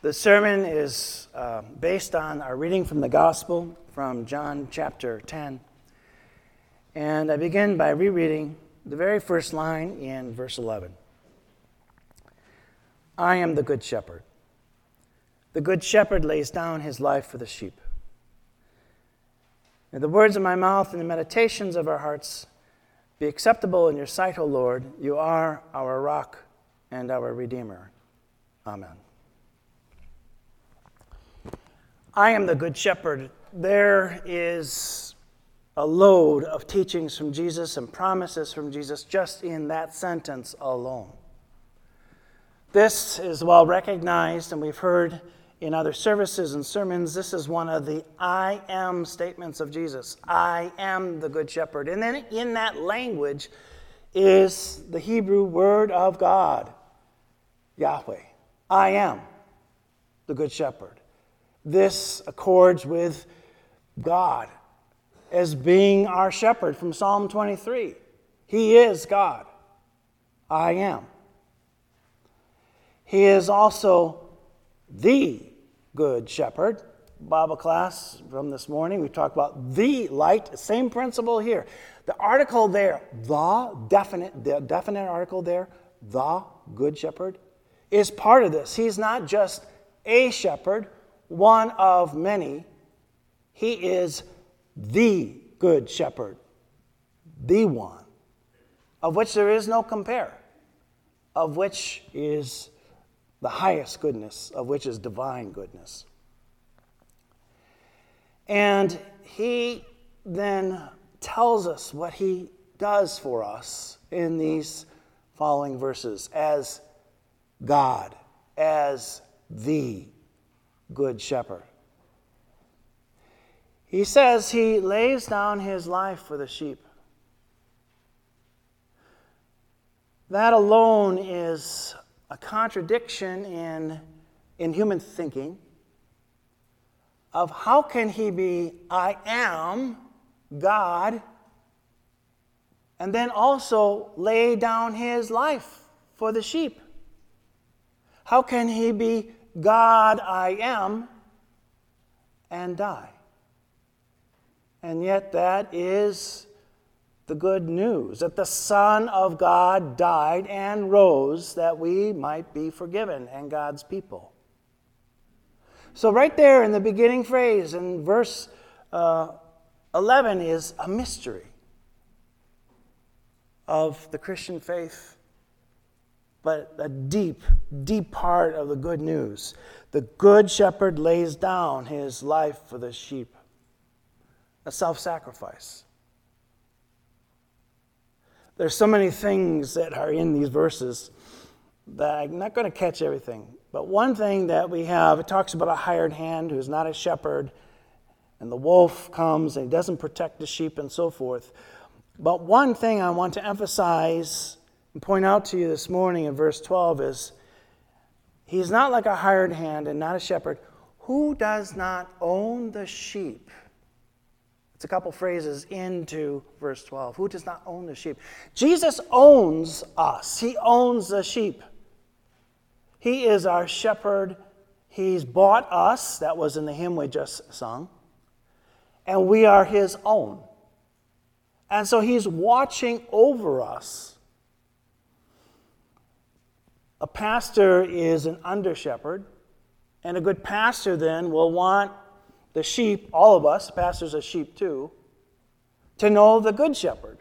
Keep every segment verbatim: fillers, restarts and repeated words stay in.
The sermon is uh, based on our reading from the Gospel from John chapter ten. And I begin by rereading the very first line in verse eleven. I am the good shepherd. The good shepherd lays down his life for the sheep. May the words of my mouth and the meditations of our hearts be acceptable in your sight, O Lord. You are our rock and our Redeemer. Amen. I am the good shepherd. There is a load of teachings from Jesus and promises from Jesus just in that sentence alone. This is well recognized, and we've heard in other services and sermons, this is one of the I am statements of Jesus. I am the good shepherd. And then in that language is the Hebrew word of God, Yahweh. I am the good shepherd. This accords with God as being our shepherd from Psalm twenty-three. He is God. I am. He is also the good shepherd. Bible class from this morning, we talked about the light. Same principle here. The article there, the definite, the definite article there, the good shepherd, is part of this. He's not just a shepherd, one of many. He is the good shepherd, the one, of which there is no compare, of which is the highest goodness, of which is divine goodness. And he then tells us what he does for us in these following verses as God, as the good shepherd. He says he lays down his life for the sheep. That alone is a contradiction in, in human thinking of how can he be I am God and then also lay down his life for the sheep? How can he be God I am and die? And yet that is the good news, that the Son of God died and rose that we might be forgiven and God's people. So right there in the beginning phrase in verse uh, eleven is a mystery of the Christian faith, but a deep, deep part of the good news. The good shepherd lays down his life for the sheep. A self-sacrifice. There's so many things that are in these verses that I'm not going to catch everything. But one thing that we have, it talks about a hired hand who's not a shepherd, and the wolf comes and he doesn't protect the sheep and so forth. But one thing I want to emphasize and point out to you this morning in verse twelve is he's not like a hired hand and not a shepherd who does not own the sheep. It's a couple phrases into verse twelve. Who does not own the sheep? Jesus owns us. He owns the sheep. He is our shepherd. He's bought us. That was in the hymn we just sung. And we are his own. And so he's watching over us. A pastor is an under-shepherd. And a good pastor then will want the sheep, all of us, pastors are sheep too, to know the good shepherd.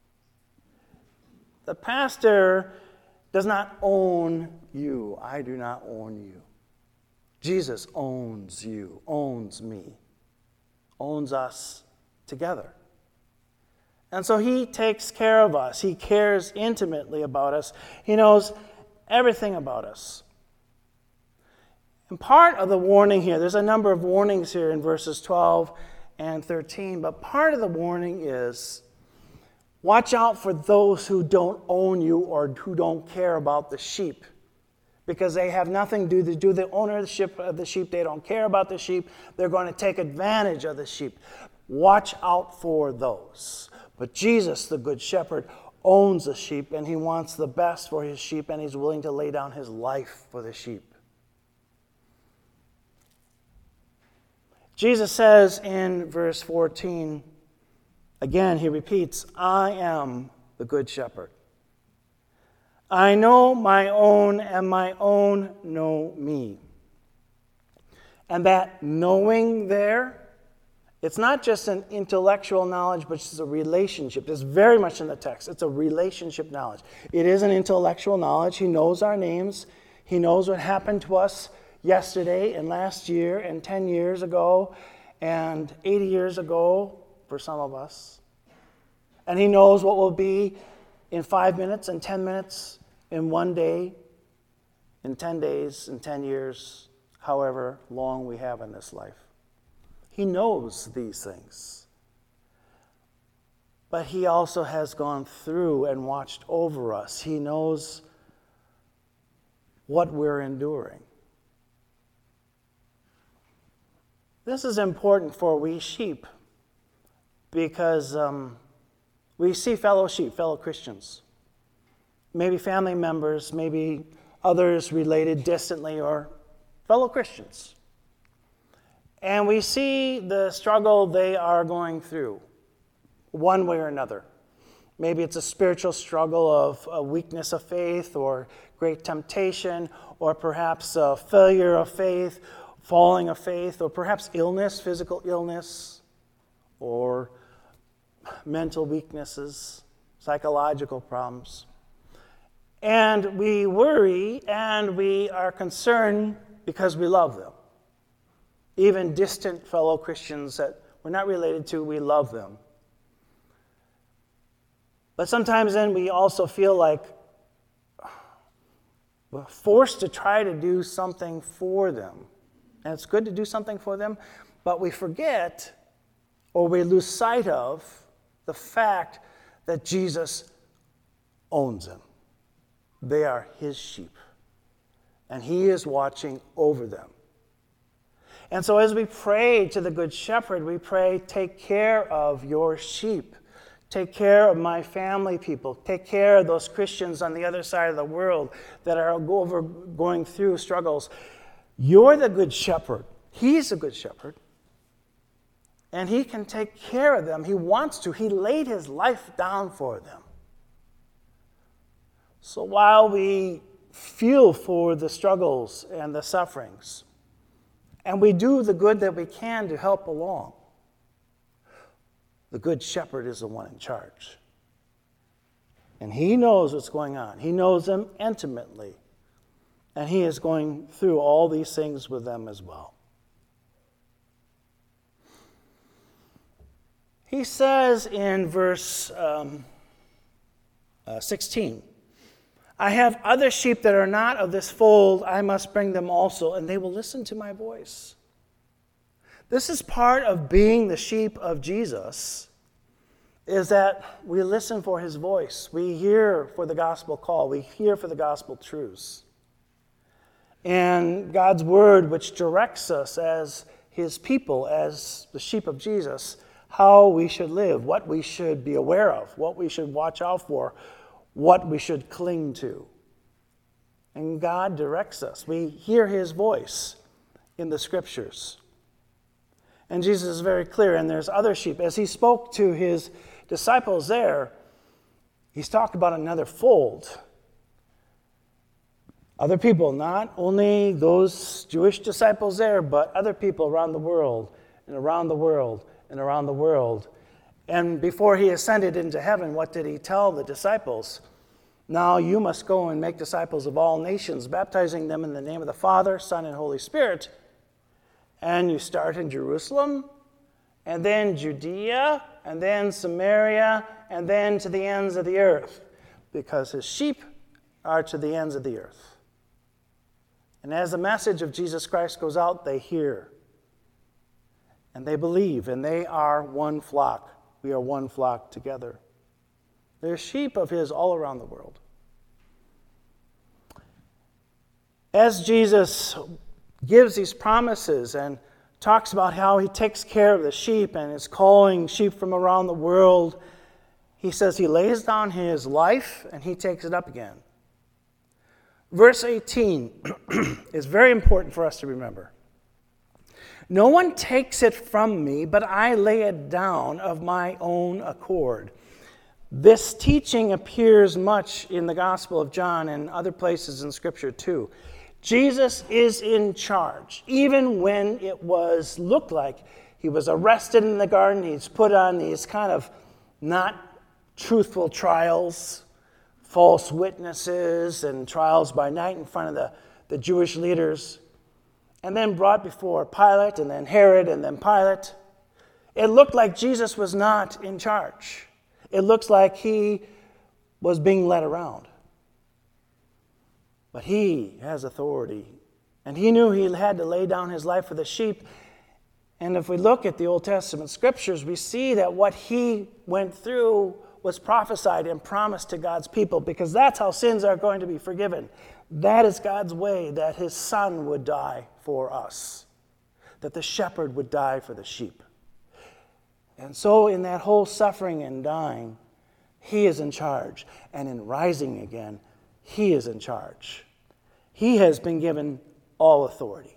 The pastor does not own you. I do not own you. Jesus owns you, owns me, owns us together. And so he takes care of us. He cares intimately about us. He knows everything about us. And part of the warning here, there's a number of warnings here in verses twelve and thirteen, but part of the warning is watch out for those who don't own you or who don't care about the sheep, because they have nothing to do to do the ownership of the sheep. They don't care about the sheep. They're going to take advantage of the sheep. Watch out for those. But Jesus, the good shepherd, owns the sheep, and he wants the best for his sheep, and he's willing to lay down his life for the sheep. Jesus says in verse fourteen, again, he repeats, I am the good shepherd. I know my own, and my own know me. And that knowing there, it's not just an intellectual knowledge, but it's a relationship. It's very much in the text. It's a relationship knowledge. It is an intellectual knowledge. He knows our names. He knows what happened to us yesterday and last year and ten years ago and eighty years ago for some of us. And he knows what will be in five minutes and ten minutes, in one day, in ten days, in ten years, however long we have in this life. He knows these things. But he also has gone through and watched over us. He knows what we're enduring. This is important for we sheep because um, we see fellow sheep, fellow Christians, maybe family members, maybe others related distantly, or fellow Christians. And we see the struggle they are going through, one way or another. Maybe it's a spiritual struggle of a weakness of faith, or great temptation, or perhaps a failure of faith, falling of faith, or perhaps illness, physical illness, or mental weaknesses, psychological problems. And we worry and we are concerned because we love them. Even distant fellow Christians that we're not related to, we love them. But sometimes then we also feel like we're forced to try to do something for them. And it's good to do something for them, but we forget or we lose sight of the fact that Jesus owns them. They are his sheep, and he is watching over them. And so as we pray to the Good Shepherd, we pray, take care of your sheep. Take care of my family people. Take care of those Christians on the other side of the world that are over going through struggles. You're the Good Shepherd. He's the Good Shepherd. And he can take care of them. He wants to. He laid his life down for them. So while we feel for the struggles and the sufferings, and we do the good that we can to help along, the Good Shepherd is the one in charge. And he knows what's going on. He knows them intimately. And he is going through all these things with them as well. He says in verse um, uh, sixteen, I have other sheep that are not of this fold. I must bring them also, and they will listen to my voice. This is part of being the sheep of Jesus, is that we listen for his voice. We hear for the gospel call. We hear for the gospel truths. And God's word, which directs us as his people, as the sheep of Jesus, how we should live, what we should be aware of, what we should watch out for, what we should cling to. And God directs us. We hear his voice in the scriptures. And Jesus is very clear, and there's other sheep. As he spoke to his disciples there, he's talked about another fold. Other people, not only those Jewish disciples there, but other people around the world, and around the world, and around the world. And before he ascended into heaven, what did he tell the disciples? Now you must go and make disciples of all nations, baptizing them in the name of the Father, Son, and Holy Spirit. And you start in Jerusalem, and then Judea, and then Samaria, and then to the ends of the earth, because his sheep are to the ends of the earth. And as the message of Jesus Christ goes out, they hear, and they believe, and they are one flock. We are one flock together. There's sheep of his all around the world. As Jesus gives these promises and talks about how he takes care of the sheep and is calling sheep from around the world, he says he lays down his life and he takes it up again. Verse eighteen is very important for us to remember. No one takes it from me, but I lay it down of my own accord. This teaching appears much in the Gospel of John and other places in Scripture too. Jesus is in charge, even when it was looked like he was arrested in the garden. He's put on these kind of not truthful trials, false witnesses, and trials by night in front of the, the Jewish leaders, and then brought before Pilate, and then Herod, and then Pilate. It looked like Jesus was not in charge. It looks like he was being led around. But he has authority. And he knew he had to lay down his life for the sheep. And if we look at the Old Testament scriptures, we see that what he went through was prophesied and promised to God's people, because that's how sins are going to be forgiven. That is God's way, that his son would die for us, that the shepherd would die for the sheep. And so in that whole suffering and dying, he is in charge. And in rising again, he is in charge. He has been given all authority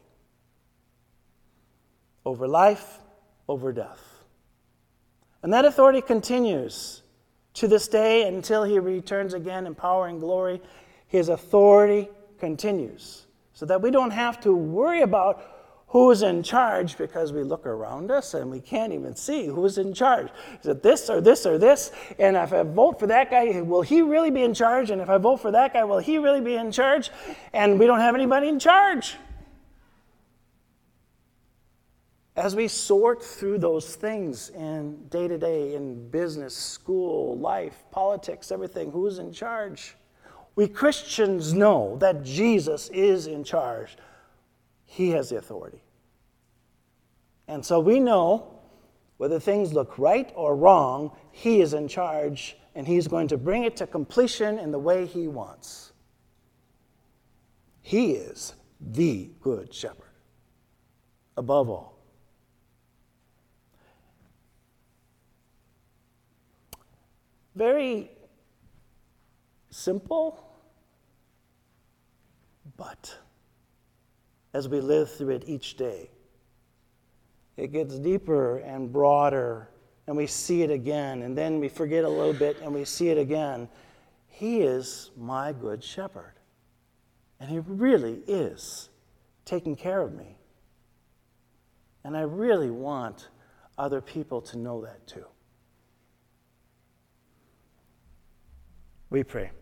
over life, over death. And that authority continues to this day until he returns again in power and glory. His authority continues, so that we don't have to worry about who's in charge, because we look around us and we can't even see who's in charge. Is it this or this or this? And if I vote for that guy, will he really be in charge? And if I vote for that guy, will he really be in charge? And we don't have anybody in charge. As we sort through those things in day-to-day, in business, school, life, politics, everything, who's in charge? We Christians know that Jesus is in charge. He has the authority. And so we know whether things look right or wrong, he is in charge, and he's going to bring it to completion in the way he wants. He is the good shepherd, above all. Very simple, but as we live through it each day, it gets deeper and broader, and we see it again, and then we forget a little bit, and we see it again. He is my good shepherd, and he really is taking care of me. And I really want other people to know that too. We pray.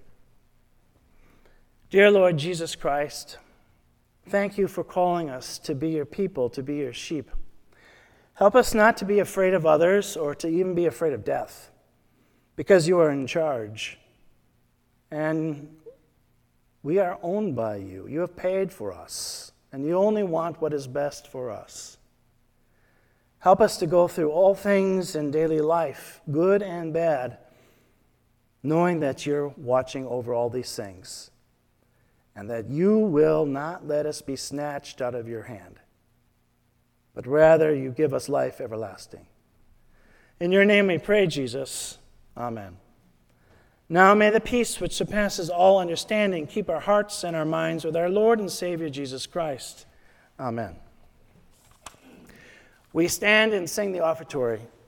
Dear Lord Jesus Christ, thank you for calling us to be your people, to be your sheep. Help us not to be afraid of others or to even be afraid of death, because you are in charge. And we are owned by you. You have paid for us, and you only want what is best for us. Help us to go through all things in daily life, good and bad, knowing that you're watching over all these things, and that you will not let us be snatched out of your hand, but rather you give us life everlasting. In your name we pray, Jesus. Amen. Now may the peace which surpasses all understanding keep our hearts and our minds with our Lord and Savior Jesus Christ. Amen. We stand and sing the offertory.